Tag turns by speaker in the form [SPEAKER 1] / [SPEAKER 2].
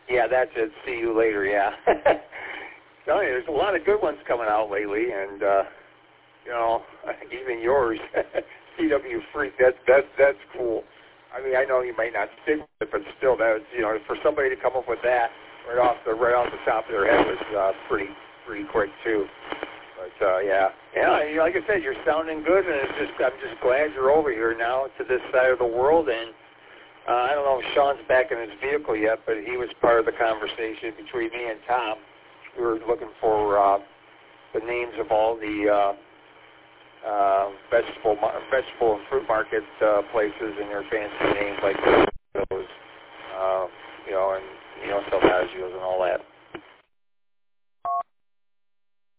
[SPEAKER 1] Yeah, that's it. See you later, yeah. So, there's a lot of good ones coming out lately, and, you know, even yours, CW Freak, that's cool. I mean, I know you might not stick with it, but still, that's, you know, for somebody to come up with that right off the top of their head was pretty quick, too. But, yeah, you know, like I said, you're sounding good, and I'm just glad you're over here now to this side of the world, and I don't know if Sean's back in his vehicle yet, but he was part of the conversation between me and Tom. We were looking for the names of all the vegetable and fruit market places and their fancy names like those, you know, and Salvaggio's and all that.